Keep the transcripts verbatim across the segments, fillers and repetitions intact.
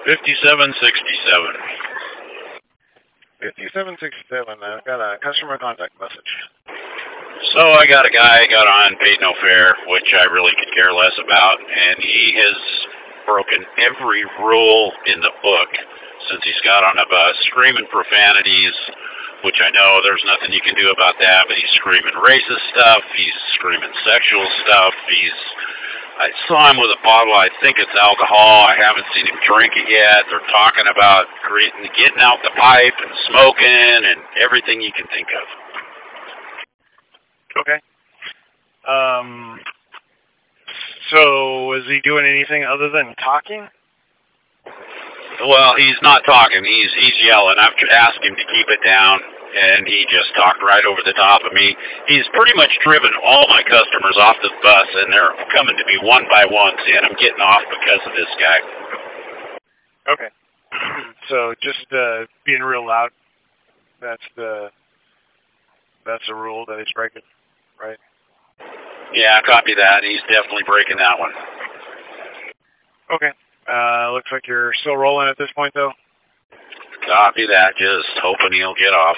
fifty-seven sixty-seven. fifty-seven sixty-seven. I've got a customer contact message. So I got a guy got on, paid no fare, which I really could care less about, and he has broken every rule in the book since he's got on a bus, screaming profanities, which I know there's nothing you can do about that, but he's screaming racist stuff, he's screaming sexual stuff, he's... I saw him with a bottle, I think it's alcohol, I haven't seen him drink it yet. They're talking about creating, getting out the pipe and smoking and everything you can think of. Okay. Um, so is he doing anything other than talking? Well, he's not talking. He's he's yelling. I've asked him to keep it down, and he just talked right over the top of me. He's pretty much driven all my customers off the bus, and they're coming to me one by one, saying I'm getting off because of this guy. Okay. So just uh, being real loud. That's the that's a rule that he's breaking, right? Yeah, copy that. He's definitely breaking that one. Okay. Uh, looks like you're still rolling at this point, though. Copy that. Just hoping he'll get off.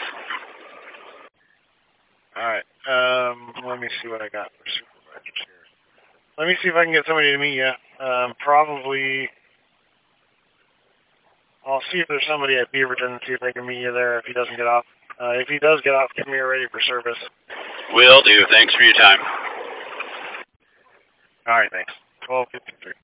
All right. Um, let me see what I got for supervisors here. Let me see if I can get somebody to meet you. Um, probably. I'll see if there's somebody at Beaverton and see if they can meet you there if he doesn't get off. Uh, if he does get off, give me a ready for service. Will do. Thanks for your time. All right, thanks. twelve fifty-three.